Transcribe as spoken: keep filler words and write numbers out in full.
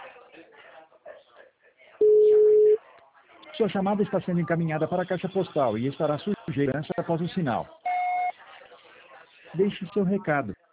Sua chamada está sendo encaminhada para a caixa postal e estará sujeita após o sinal. Deixe seu recado.